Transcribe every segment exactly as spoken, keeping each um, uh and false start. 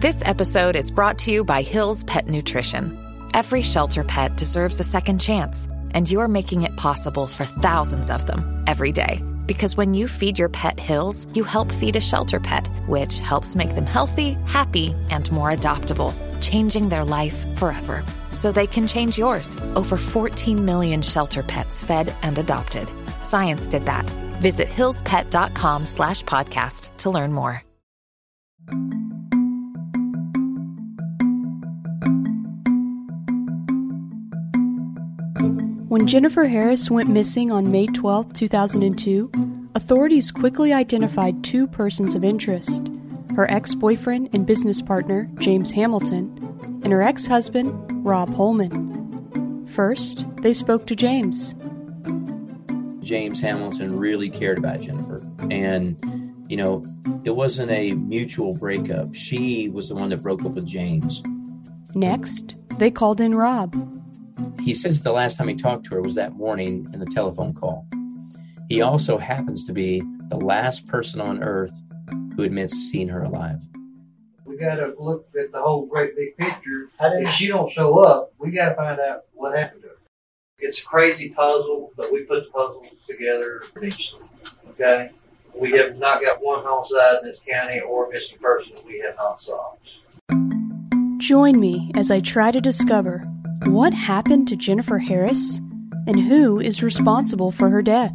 This episode is brought to you by Hill's Pet Nutrition. Every shelter pet deserves a second chance, and you're making it possible for thousands of them every day. Because when you feed your pet Hill's, you help feed a shelter pet, which helps make them healthy, happy, and more adoptable, changing their life forever. So they can change yours. Over fourteen million shelter pets fed and adopted. Science did that. Visit hillspet.com slash podcast to learn more. When Jennifer Harris went missing on May twelfth, two thousand two, authorities quickly identified two persons of interest: her ex-boyfriend and business partner, James Hamilton, and her ex-husband, Rob Holman. First, they spoke to James. James Hamilton really cared about Jennifer, and, you know, it wasn't a mutual breakup. She was the one that broke up with James. Next, they called in Rob. He says the last time he talked to her was that morning in the telephone call. He also happens to be the last person on earth who admits seeing her alive. We got to look at the whole great big picture. If she don't show up, we got to find out what happened to her. It's a crazy puzzle, but we put the puzzle together eventually. Okay? We have not got one homicide in this county or missing person we have not solved. Join me as I try to discover what happened to Jennifer Harris and who is responsible for her death.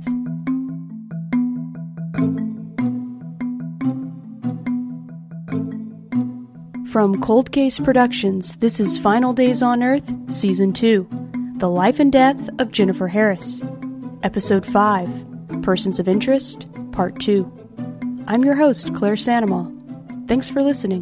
From Cold Case Productions, this is Final Days on Earth, Season two, The Life and Death of Jennifer Harris, Episode five, Persons of Interest, Part two. I'm your host, Claire Sandomal. Thanks for listening.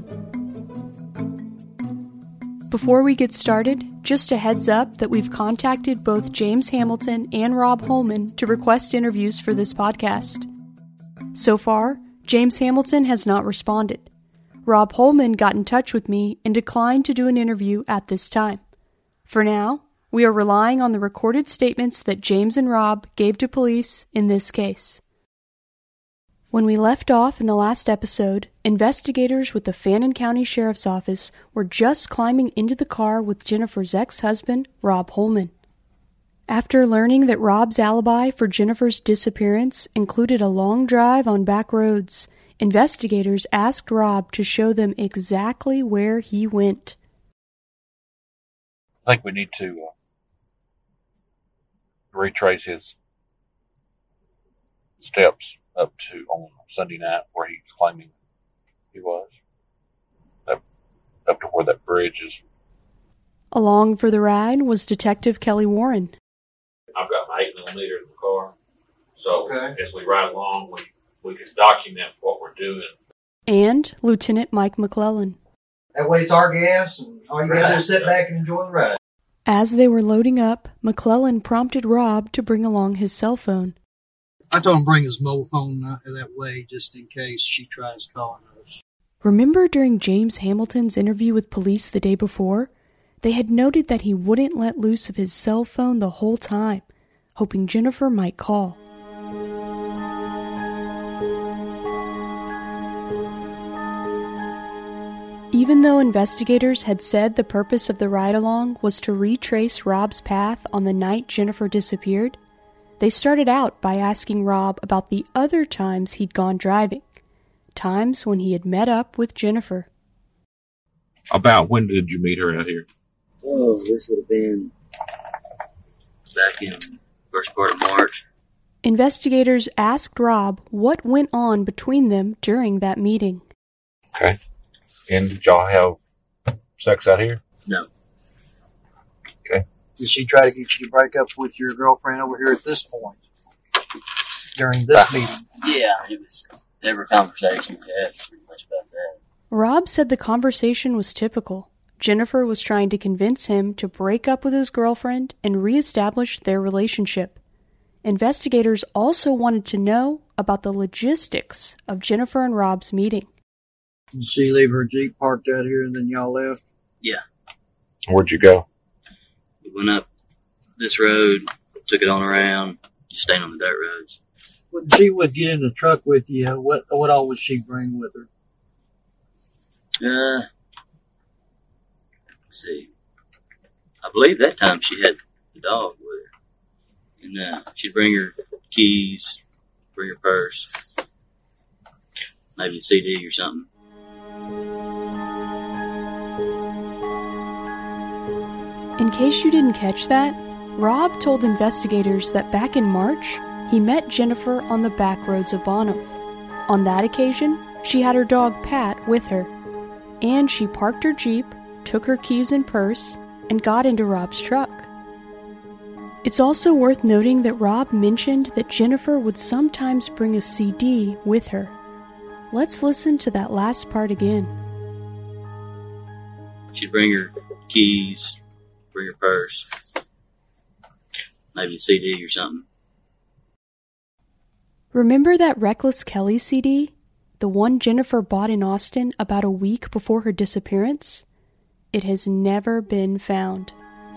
Before we get started, just a heads up that we've contacted both James Hamilton and Rob Holman to request interviews for this podcast. So far, James Hamilton has not responded. Rob Holman got in touch with me and declined to do an interview at this time. For now, we are relying on the recorded statements that James and Rob gave to police in this case. When we left off in the last episode, investigators with the Fannin County Sheriff's Office were just climbing into the car with Jennifer's ex-husband, Rob Holman. After learning that Rob's alibi for Jennifer's disappearance included a long drive on back roads, investigators asked Rob to show them exactly where he went. I think we need to uh, retrace his steps up to on Sunday night where he's claiming he was. Up, up to where that bridge is. Along for the ride was Detective Kelly Warren. I've got my eight millimeter in the car, so okay. As we ride along, we, we can document what we're doing. And Lieutenant Mike McClellan. That way it's our gas, and all you got to do is sit back and enjoy the ride. As they were loading up, McClellan prompted Rob to bring along his cell phone. I told him to bring his mobile phone that way just in case she tries calling us. Remember during James Hamilton's interview with police the day before? They had noted that he wouldn't let loose of his cell phone the whole time, hoping Jennifer might call. Even though investigators had said the purpose of the ride-along was to retrace Rob's path on the night Jennifer disappeared, they started out by asking Rob about the other times he'd gone driving, times when he had met up with Jennifer. About when did you meet her out here? Oh, this would have been back in the first part of March. Investigators asked Rob what went on between them during that meeting. Okay. And did y'all have sex out here? No. Okay. Did she try to get you to break up with your girlfriend over here at this point? During this meeting? Yeah, it was every conversation we had was pretty much about that. Rob said the conversation was typical. Jennifer was trying to convince him to break up with his girlfriend and reestablish their relationship. Investigators also wanted to know about the logistics of Jennifer and Rob's meeting. Did she leave her Jeep parked out here and then y'all left? Yeah. Where'd you go? We went up this road, took it on around, just staying on the dirt roads. When she would get in the truck with you, what what all would she bring with her? Uh, see. I believe that time she had the dog with her. And uh, she'd bring her keys, bring her purse, maybe a C D or something. In case you didn't catch that, Rob told investigators that back in March, he met Jennifer on the back roads of Bonham. On that occasion, she had her dog Pat with her, and she parked her Jeep, took her keys and purse, and got into Rob's truck. It's also worth noting that Rob mentioned that Jennifer would sometimes bring a C D with her. Let's listen to that last part again. She'd bring her keys, bring her purse, maybe a C D or something. Remember that Reckless Kelly C D? The one Jennifer bought in Austin about a week before her disappearance? It has never been found.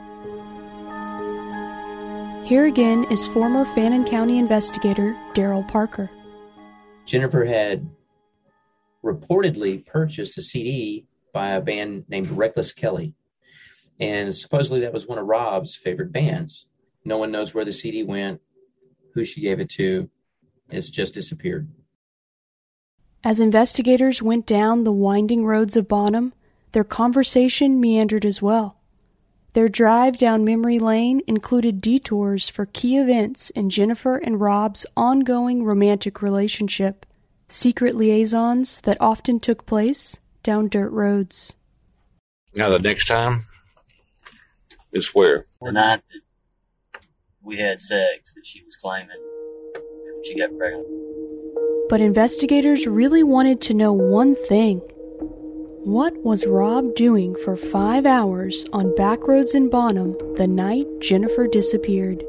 Here again is former Fannin County investigator Daryl Parker. Jennifer had reportedly purchased a C D by a band named Reckless Kelly. And supposedly that was one of Rob's favorite bands. No one knows where the C D went, who she gave it to. It's just disappeared. As investigators went down the winding roads of Bonham, their conversation meandered as well. Their drive down memory lane included detours for key events in Jennifer and Rob's ongoing romantic relationship, secret liaisons that often took place down dirt roads. Now the next time is where? The night that we had sex that she was claiming when she got pregnant. But investigators really wanted to know one thing. What was Rob doing for five hours on back roads in Bonham the night Jennifer disappeared?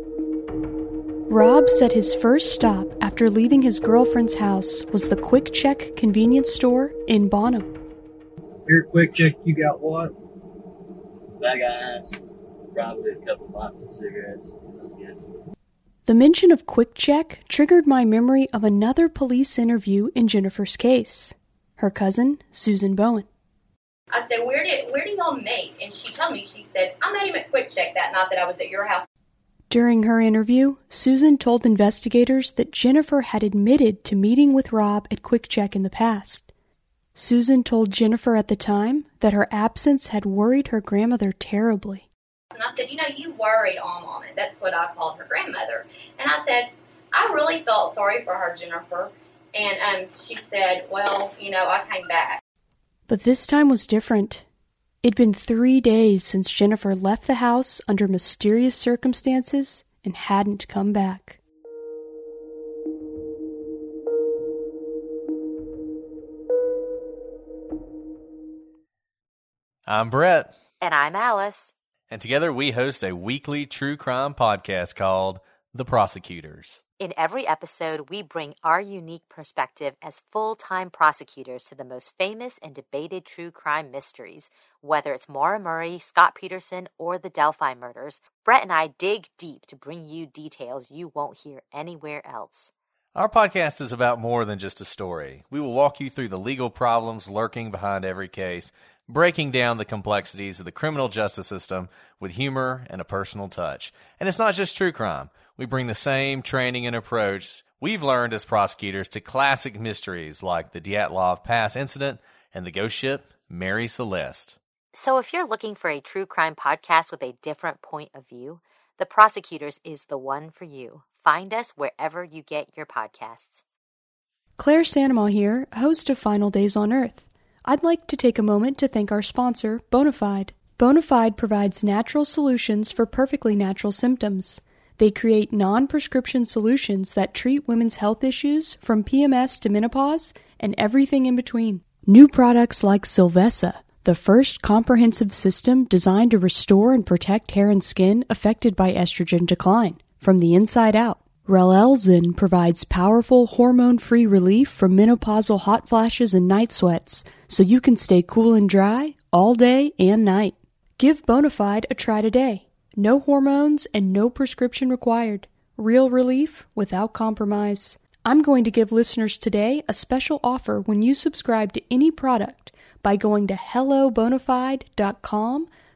Rob said his first stop after leaving his girlfriend's house was the Quick Check convenience store in Bonham. Here at Quick Check, you got what? Bag of ice, probably a couple boxes of cigarettes. Yes. The mention of Quick Check triggered my memory of another police interview in Jennifer's case. Her cousin, Susan Bowen. I said, where did where did y'all meet? And she told me, she said, I met him at Quick Check that night that I was at your house. During her interview, Susan told investigators that Jennifer had admitted to meeting with Rob at Quick Check in the past. Susan told Jennifer at the time that her absence had worried her grandmother terribly. And I said, you know, you worried on Mom, and that's what I called her grandmother. And I said, I really felt sorry for her, Jennifer. And um, she said, well, you know, I came back. But this time was different. It'd been three days since Jennifer left the house under mysterious circumstances and hadn't come back. I'm Brett. And I'm Alice. And together we host a weekly true crime podcast called The Prosecutors. In every episode, we bring our unique perspective as full-time prosecutors to the most famous and debated true crime mysteries. Whether it's Maura Murray, Scott Peterson, or the Delphi murders, Brett and I dig deep to bring you details you won't hear anywhere else. Our podcast is about more than just a story. We will walk you through the legal problems lurking behind every case, breaking down the complexities of the criminal justice system with humor and a personal touch. And it's not just true crime. We bring the same training and approach we've learned as prosecutors to classic mysteries like the Dyatlov Pass incident and the ghost ship Mary Celeste. So if you're looking for a true crime podcast with a different point of view, The Prosecutors is the one for you. Find us wherever you get your podcasts. Claire Sandomal here, host of Final Days on Earth. I'd like to take a moment to thank our sponsor, Bonafide. Bonafide provides natural solutions for perfectly natural symptoms. They create non-prescription solutions that treat women's health issues from P M S to menopause and everything in between. New products like Silvessa, the first comprehensive system designed to restore and protect hair and skin affected by estrogen decline from the inside out. Relelzin provides powerful hormone-free relief from menopausal hot flashes and night sweats so you can stay cool and dry all day and night. Give Bonafide a try today. No hormones and no prescription required. Real relief without compromise. I'm going to give listeners today a special offer when you subscribe to any product by going to hello bonafide dot com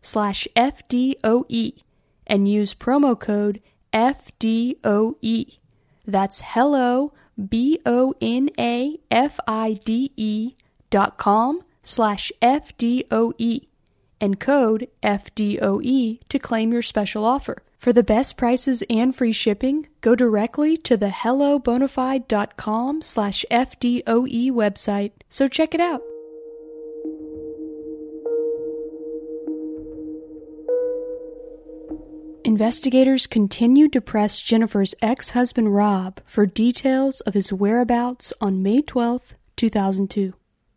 slash F D O E and use promo code F D O E. That's hello, B O N A F I D E dot com slash F D O E and code F D O E to claim your special offer. For the best prices and free shipping, go directly to the hello bonafide dot com slash F D O E website, so check it out. Investigators continued to press Jennifer's ex-husband Rob for details of his whereabouts on May twelfth, two thousand two.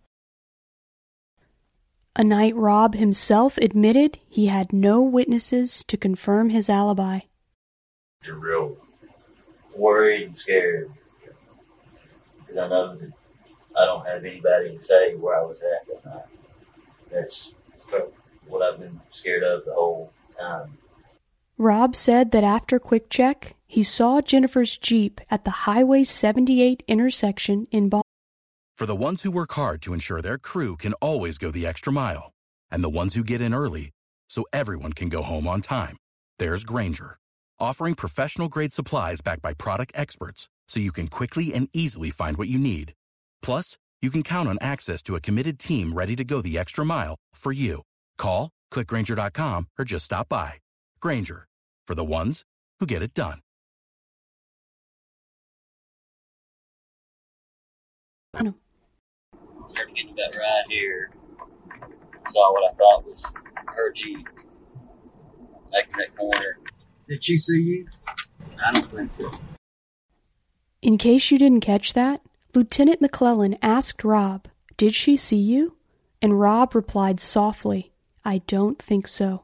A night Rob himself admitted he had no witnesses to confirm his alibi. You're real worried and scared because I know that I don't have anybody to say where I was at that night. That's what I've been scared of the whole time. Rob said that after quick check, he saw Jennifer's Jeep at the Highway seventy-eight intersection in Boston. For the ones who work hard to ensure their crew can always go the extra mile, and the ones who get in early so everyone can go home on time, there's Grainger, offering professional-grade supplies backed by product experts so you can quickly and easily find what you need. Plus, you can count on access to a committed team ready to go the extra mile for you. Call, click Grainger dot com, or just stop by. Grainger, for the ones who get it done. Started getting about right here. Saw what I thought was her Jeep making that corner. Did she see you? I don't think so. In case you didn't catch that, Lieutenant McClellan asked Rob, "Did she see you?" And Rob replied softly, "I don't think so."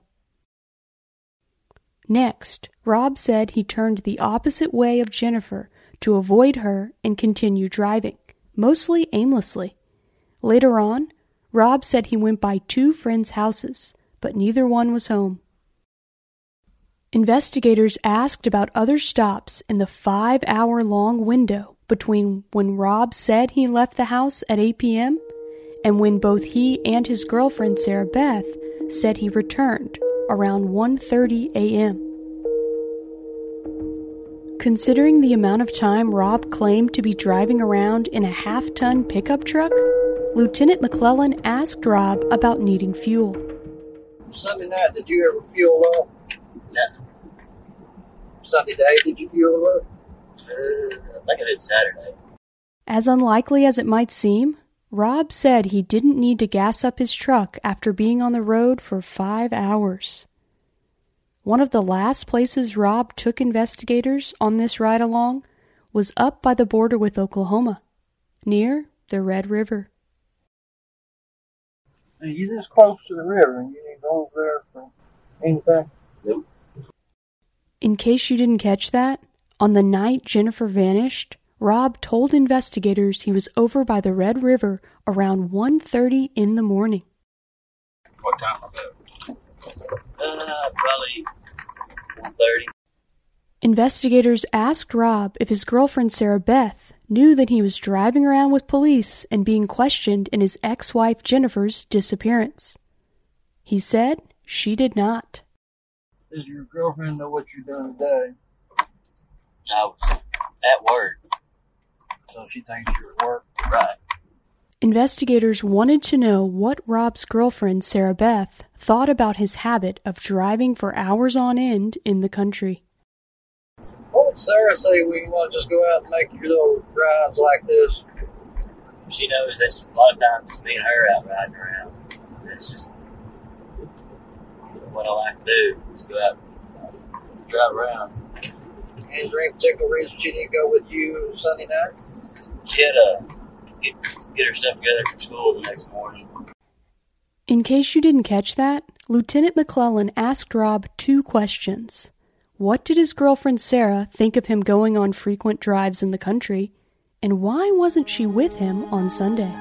Next, Rob said he turned the opposite way of Jennifer to avoid her and continue driving, mostly aimlessly. Later on, Rob said he went by two friends' houses, but neither one was home. Investigators asked about other stops in the five-hour-long window between when Rob said he left the house at eight p.m. and when both he and his girlfriend Sarah Beth said he returned around one thirty a.m. Considering the amount of time Rob claimed to be driving around in a half-ton pickup truck, Lieutenant McClellan asked Rob about needing fuel. Sunday night, did you ever fuel up? No. Sunday day, did you fuel up? Uh, I think I did Saturday. As unlikely as it might seem, Rob said he didn't need to gas up his truck after being on the road for five hours. One of the last places Rob took investigators on this ride along was up by the border with Oklahoma, near the Red River. You're this close to the river and you ain't over there for anything? Nope. In case you didn't catch that, on the night Jennifer vanished, Rob told investigators he was over by the Red River around one thirty in the morning. What time was that? Uh, probably one thirty. Investigators asked Rob if his girlfriend Sarah Beth knew that he was driving around with police and being questioned in his ex-wife Jennifer's disappearance. He said she did not. Does your girlfriend know what you're doing today? I was at work. So she thinks you're at work? Right. Investigators wanted to know what Rob's girlfriend Sarah Beth thought about his habit of driving for hours on end in the country. What would Sarah say when you want to just go out and make your little rides like this? She knows that's a lot of times it's me and her out riding around. That's just what I like to do, is go out and drive around. Is there any particular reason she didn't go with you Sunday night? She had to get, get her stuff together for school the next morning. In case you didn't catch that, Lieutenant McClellan asked Rob two questions. What did his girlfriend Sarah think of him going on frequent drives in the country, and why wasn't she with him on Sunday?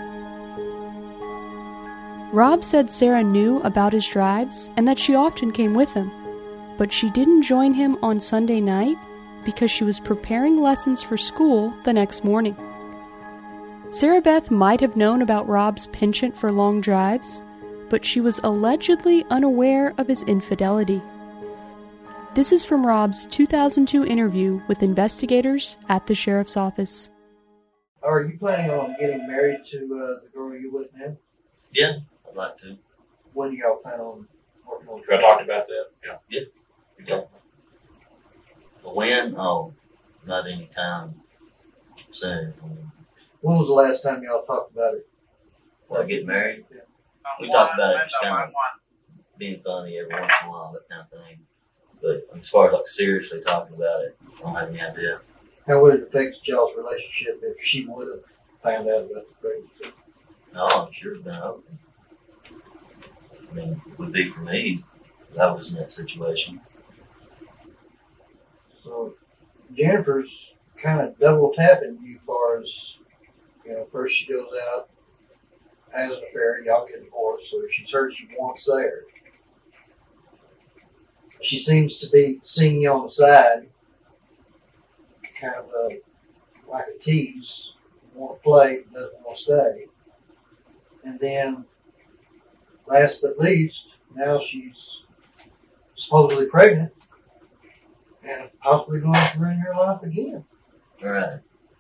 Rob said Sarah knew about his drives and that she often came with him, but she didn't join him on Sunday night because she was preparing lessons for school the next morning. Sarah Beth might have known about Rob's penchant for long drives, but she was allegedly unaware of his infidelity. This is from Rob's two thousand two interview with investigators at the sheriff's office. Are you planning on getting married to uh, the girl you're with now? Yeah, I'd like to. When do y'all plan on working on it? I talked about that. Yeah. Yeah. You talked. But when? Oh, not any time soon. When was the last time y'all talked about it? When I get married? Yeah. We talked about it just kind of being funny every once in a while, that kind of thing. But as far as like seriously talking about it, I don't have any idea. How would it affect y'all's relationship if she would have found out about the pregnancy? No, I'm sure it's been open. I mean, it would be for me, because I was in that situation. So Jennifer's kind of double tapping you as far as, you know, first she goes out, has an affair, y'all get divorced, so she's heard she wants there. She seems to be seeing you on the side, kind of a, like a tease, want to play, doesn't want to stay. And then, last but least, now she's supposedly pregnant and possibly going to ruin her life again. Right.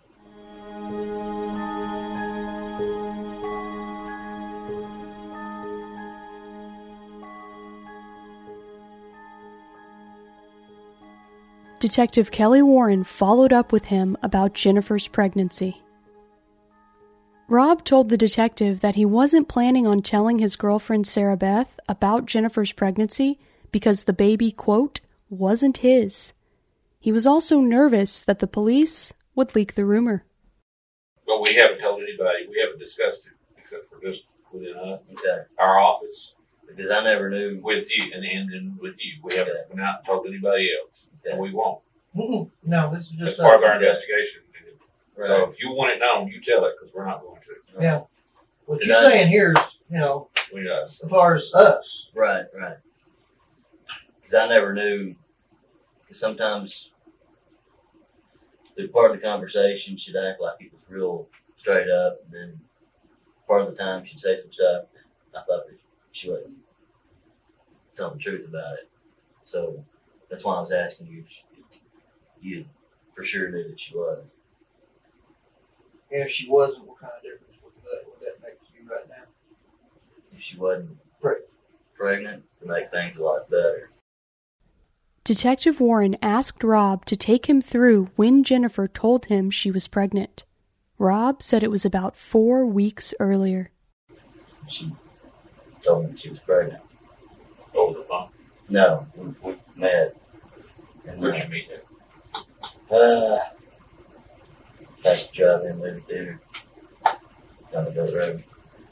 Detective Kelly Warren followed up with him about Jennifer's pregnancy. Rob told the detective that he wasn't planning on telling his girlfriend Sarah Beth about Jennifer's pregnancy because the baby, quote, wasn't his. He was also nervous that the police would leak the rumor. But we haven't told anybody. We haven't discussed it except for just within us, Okay. our office. Because I never knew. With you, and and then with you. We haven't okay. went out and told anybody else. Okay. And we won't. Mm-mm. No, this is just... That's part of our investigation. Right. So if you want it known, you tell it, because we're not going to. Yeah. What Did you're I- saying here is, you know, We know. as far as us. Right, right. Because I never knew. Because sometimes, through part of the conversation, she'd act like it was real straight up, and then part of the time she'd say some stuff. I thought that she wasn't telling the truth about it. So that's why I was asking you if you for sure knew that she was. And if she wasn't, what kind of difference would that, would that make to you right now? If she wasn't Pregnant. pregnant, to make things a lot better. Detective Warren asked Rob to take him through when Jennifer told him she was pregnant. Rob said it was about four weeks earlier. She told me she was pregnant. Over the phone. No, we, we met. And Where'd uh, you meet her? Uh, past the drive-in movie theater. Down the dirt road.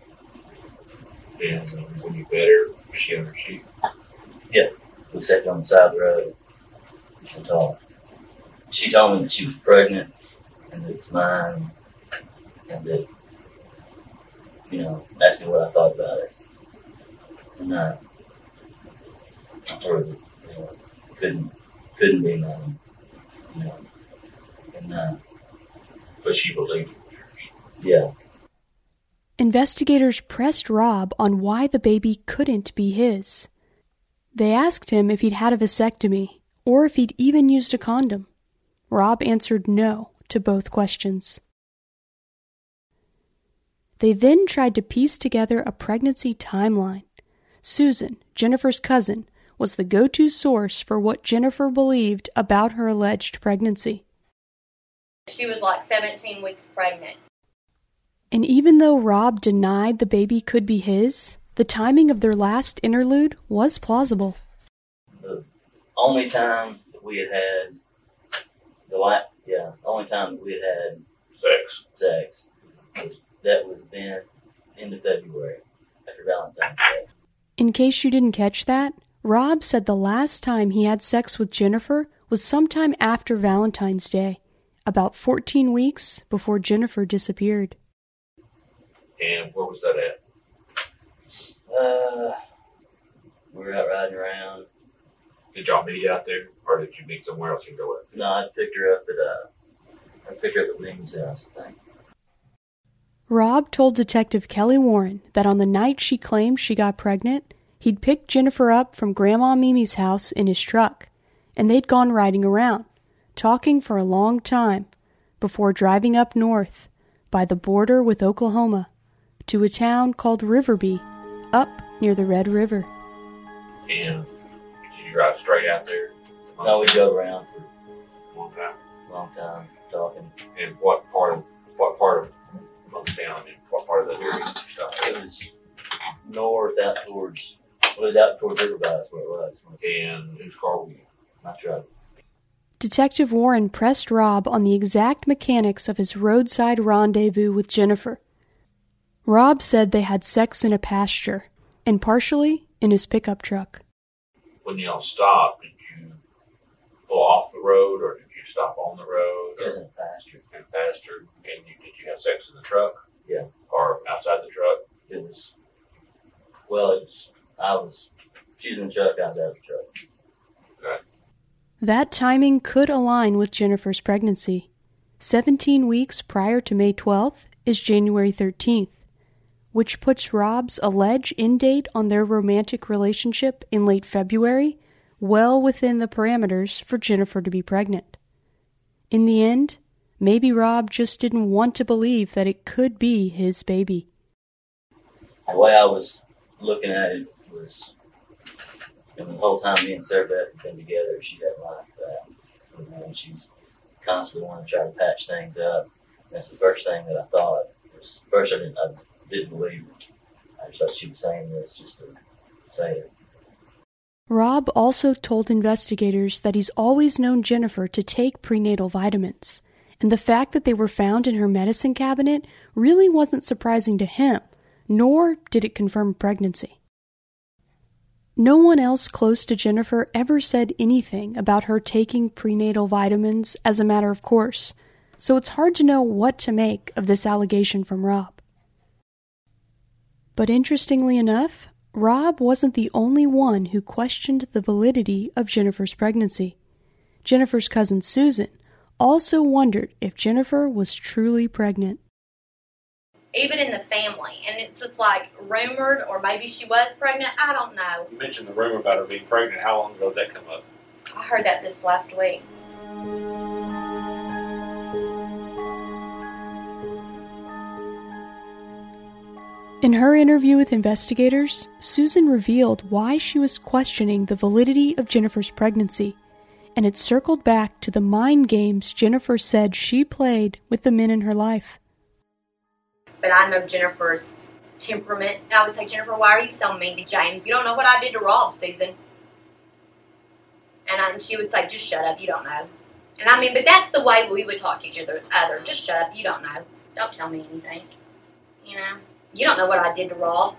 And um, when you met her, was she on her sheet? Yeah, we sat on the side of the road and talked. She told me that she was pregnant and that it was mine, and that, you know, asked me what I thought about it. And uh, I told her that, you know, couldn't, couldn't be mine, you know. And, uh, But she believed it was yours. yeah. Investigators pressed Rob on why the baby couldn't be his. They asked him if he'd had a vasectomy or if he'd even used a condom. Rob answered no to both questions. They then tried to piece together a pregnancy timeline. Susan, Jennifer's cousin, was the go-to source for what Jennifer believed about her alleged pregnancy. She was like seventeen weeks pregnant. And even though Rob denied the baby could be his, the timing of their last interlude was plausible. The only time that we had had, the la- yeah, the only time that we had had Sex. sex was, that was then into February, after Valentine's Day. In case you didn't catch that, Rob said the last time he had sex with Jennifer was sometime after Valentine's Day, about fourteen weeks before Jennifer disappeared. And where was that at? Uh, we were out riding around. Did y'all meet out there, or did you meet somewhere else and go up? No, I picked her up at, uh, I picked her up at Lincoln's house, I think. Rob told Detective Kelly Warren that on the night she claimed she got pregnant, he'd picked Jennifer up from Grandma Mimi's house in his truck, and they'd gone riding around, talking for a long time, before driving up north, by the border with Oklahoma, to a town called Riverby, up near the Red River. And did you drive straight out there? No, we drove around for a long time. Long time talking. And what part of what part of Motown and what part of the area did you stop at? It was north out towards. Well, it was out towards Riverby. That's where it was. And whose car were you? My truck. Detective Warren pressed Rob on the exact mechanics of his roadside rendezvous with Jennifer. Rob said they had sex in a pasture, and partially in his pickup truck. When y'all stopped, did you pull off the road, or did you stop on the road? It was in a pasture. In a pasture. And you, did you have sex in the truck? Yeah. Or outside the truck? It was, well, it was, I was, she was in the truck, I was out of the truck. Okay. That timing could align with Jennifer's pregnancy. Seventeen weeks prior to May twelfth is January thirteenth, which puts Rob's alleged end date on their romantic relationship in late February well within the parameters for Jennifer to be pregnant. In the end, maybe Rob just didn't want to believe that it could be his baby. The way I was looking at it was, and the whole time me and Sarah Beth had been together, she didn't like that. You know, she's constantly wanting to try to patch things up. That's the first thing that I thought. Was, first, I didn't, I didn't believe it. I just thought she was saying this just to say it. Rob also told investigators that he's always known Jennifer to take prenatal vitamins, and the fact that they were found in her medicine cabinet really wasn't surprising to him, nor did it confirm pregnancy. No one else close to Jennifer ever said anything about her taking prenatal vitamins as a matter of course, so it's hard to know what to make of this allegation from Rob. But interestingly enough, Rob wasn't the only one who questioned the validity of Jennifer's pregnancy. Jennifer's cousin Susan also wondered if Jennifer was truly pregnant. Even in the family, and it's just like rumored, or maybe she was pregnant, I don't know. You mentioned the rumor about her being pregnant. How long ago did that come up? I heard that this last week. In her interview with investigators, Susan revealed why she was questioning the validity of Jennifer's pregnancy, and it circled back to the mind games Jennifer said she played with the men in her life. But I know Jennifer's temperament. I would say, Jennifer, why are you so mean to James? You don't know what I did to Rob, Susan. And, I, and she would say, just shut up, you don't know. And I mean, but that's the way we would talk to each other. other. Just shut up, you don't know. Don't tell me anything. You know? You don't know what I did to Rob.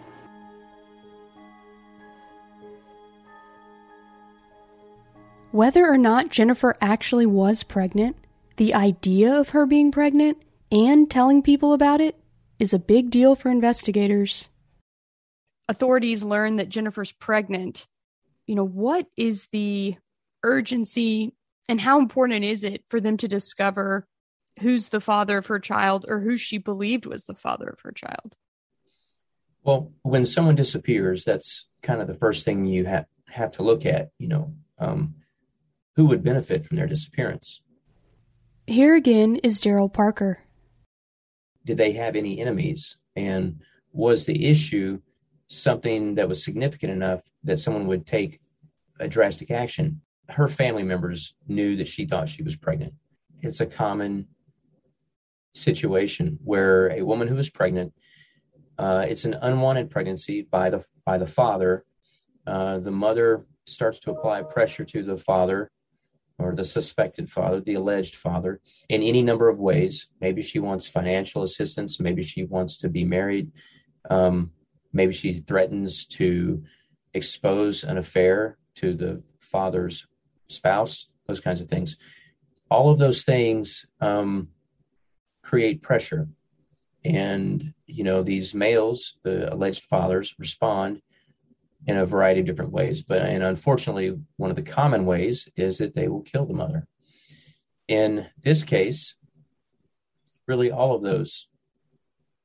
Whether or not Jennifer actually was pregnant, the idea of her being pregnant and telling people about it is a big deal for investigators. Authorities learn that Jennifer's pregnant. You know, what is the urgency and how important is it for them to discover who's the father of her child or who she believed was the father of her child? Well, when someone disappears, that's kind of the first thing you have, have to look at, you know, um, who would benefit from their disappearance. Here again is Daryl Parker. Did they have any enemies? And was the issue something that was significant enough that someone would take a drastic action? Her family members knew that she thought she was pregnant. It's a common situation where a woman who is pregnant, uh, it's an unwanted pregnancy by the by the father. Uh, the mother starts to apply pressure to the father, or the suspected father, the alleged father, in any number of ways. Maybe she wants financial assistance. Maybe she wants to be married. Um, maybe she threatens to expose an affair to the father's spouse, those kinds of things. All of those things um, create pressure. And, you know, these males, the alleged fathers, respond in a variety of different ways. But, and unfortunately, one of the common ways is that they will kill the mother. In this case, really all of those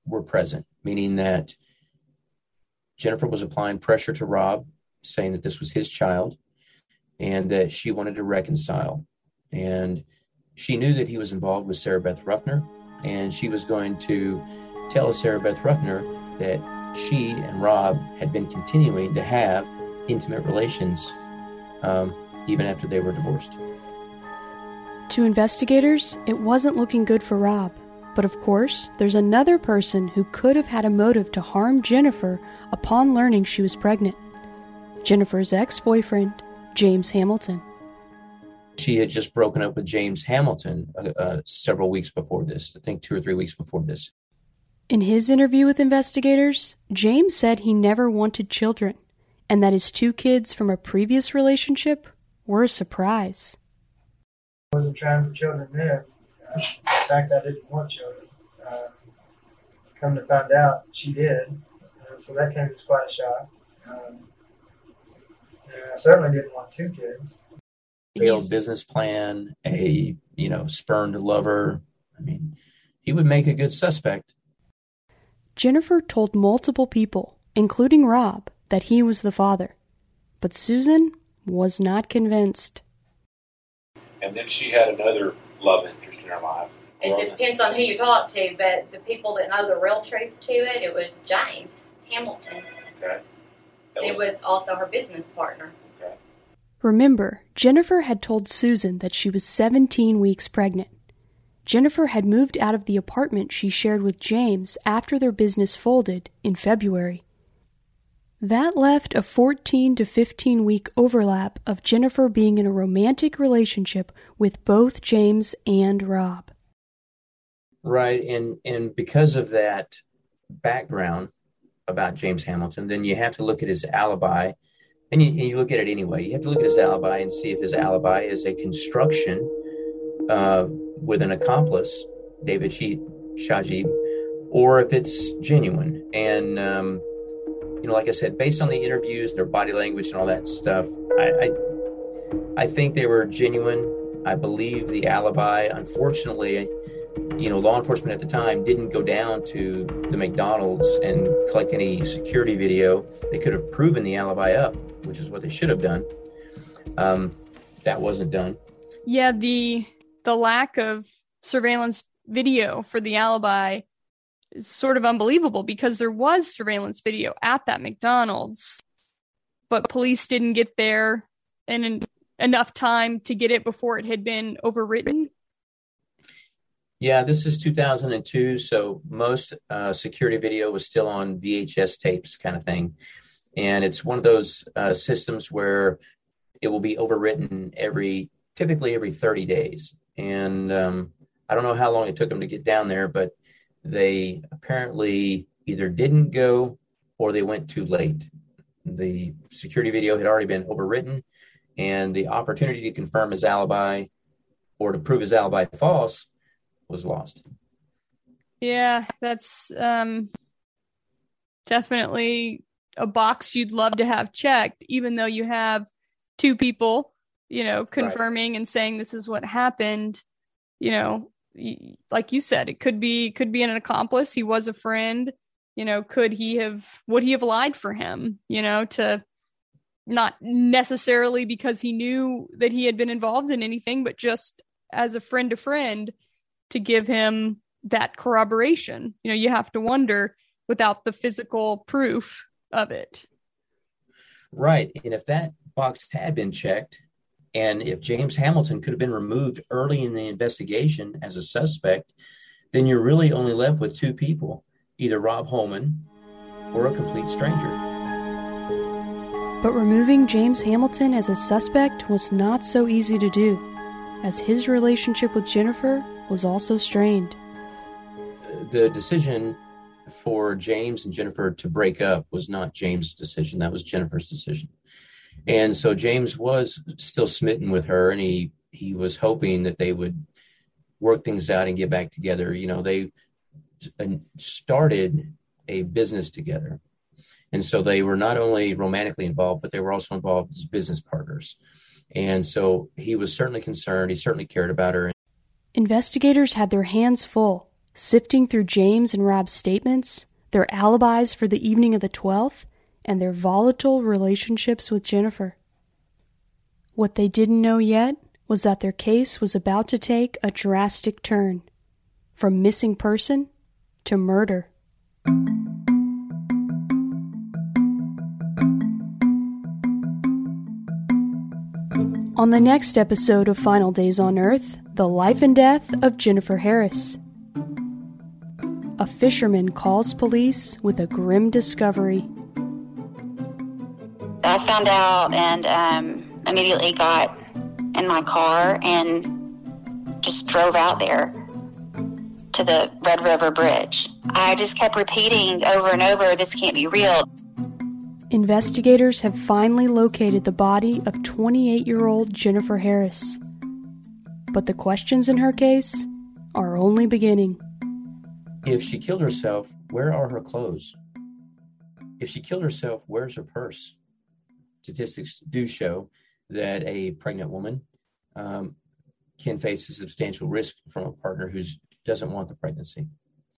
were present, meaning that Jennifer was applying pressure to Rob, saying that this was his child and that she wanted to reconcile. And she knew that he was involved with Sarah Beth Ruffner, and she was going to tell Sarah Beth Ruffner that she and Rob had been continuing to have intimate relations um, even after they were divorced. To investigators, it wasn't looking good for Rob. But of course, there's another person who could have had a motive to harm Jennifer upon learning she was pregnant. Jennifer's ex-boyfriend, James Hamilton. She had just broken up with James Hamilton uh, uh, several weeks before this, I think two or three weeks before this. In his interview with investigators, James said he never wanted children, and that his two kids from a previous relationship were a surprise. I wasn't trying for children then. Uh, in fact, I didn't want children. Uh, come to find out, she did. Uh, so that came as quite a shock. Um, and I certainly didn't want two kids. Failed business plan, a, you know, spurned lover. I mean, he would make a good suspect. Jennifer told multiple people, including Rob, that he was the father. But Susan was not convinced. And then she had another love interest in her life. It depends on who you talk to, but the people that know the real truth to it, it was James Hamilton. Okay. It was also her business partner. Okay. Remember, Jennifer had told Susan that she was seventeen weeks pregnant. Jennifer had moved out of the apartment she shared with James after their business folded in February. That left a fourteen to fifteen week overlap of Jennifer being in a romantic relationship with both James and Rob. Right, and, and because of that background about James Hamilton, then you have to look at his alibi, and you, and you look at it anyway. You have to look at his alibi and see if his alibi is a construction uh, with an accomplice, David Shajib, or if it's genuine. And um, you know, like I said, based on the interviews, their body language and all that stuff, I, I, I think they were genuine. I believe the alibi. Unfortunately, you know, law enforcement at the time didn't go down to the McDonald's and collect any security video. They could have proven the alibi up, which is what they should have done. Um, that wasn't done. Yeah, the the lack of surveillance video for the alibi is sort of unbelievable because there was surveillance video at that McDonald's, but police didn't get there in an, enough time to get it before it had been overwritten. Yeah, this is two thousand two, so most uh, security video was still on V H S tapes kind of thing. And it's one of those uh, systems where it will be overwritten every, typically every thirty days. And um, I don't know how long it took them to get down there, but they apparently either didn't go or they went too late. The security video had already been overwritten, and the opportunity to confirm his alibi or to prove his alibi false was lost. Yeah, that's um, definitely a box you'd love to have checked, even though you have two people, you know, confirming right. and saying this is what happened. You know, like you said, it could be could be an accomplice. He was a friend. You know, could he have, would he have lied for him, you know, to not necessarily because he knew that he had been involved in anything, but just as a friend to friend to give him that corroboration. You know, you have to wonder without the physical proof of it. Right. And if that box had been checked, and if James Hamilton could have been removed early in the investigation as a suspect, then you're really only left with two people, either Rob Holman or a complete stranger. But removing James Hamilton as a suspect was not so easy to do, as his relationship with Jennifer was also strained. The decision for James and Jennifer to break up was not James' decision. That was Jennifer's decision. And so James was still smitten with her, and he, he was hoping that they would work things out and get back together. You know, they started a business together. And so they were not only romantically involved, but they were also involved as business partners. And so he was certainly concerned. He certainly cared about her. Investigators had their hands full, sifting through James and Rob's statements, their alibis for the evening of the twelfth, and their volatile relationships with Jennifer. What they didn't know yet was that their case was about to take a drastic turn, from missing person to murder. On the next episode of Final Days on Earth, the life and death of Jennifer Harris. A fisherman calls police with a grim discovery. I found out and um, immediately got in my car and just drove out there to the Red River Bridge. I just kept repeating over and over, this can't be real. Investigators have finally located the body of twenty-eight-year-old Jennifer Harris. But the questions in her case are only beginning. If she killed herself, where are her clothes? If she killed herself, where's her purse? Statistics do show that a pregnant woman um, can face a substantial risk from a partner who doesn't want the pregnancy.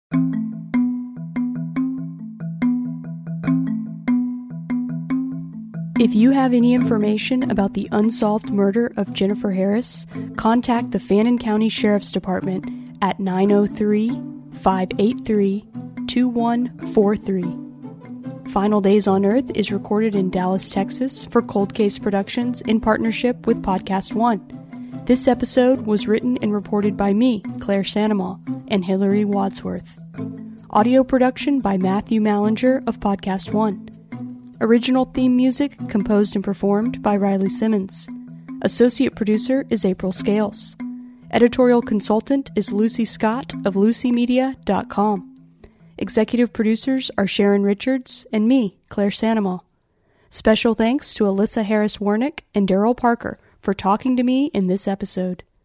If you have any information about the unsolved murder of Jennifer Harris, contact the Fannin County Sheriff's Department at nine oh three, five eight three, two one four three. Final Days on Earth is recorded in Dallas, Texas for Cold Case Productions in partnership with Podcast One. This episode was written and reported by me, Claire Sandomal, and Hillary Wadsworth. Audio production by Matthew Mallinger of Podcast One. Original theme music composed and performed by Riley Simmons. Associate producer is April Scales. Editorial consultant is Lucy Scott of lucy media dot com. Executive producers are Sharon Richards and me, Claire Sandomal. Special thanks to Alyssa Harris-Warnick and Daryl Parker for talking to me in this episode.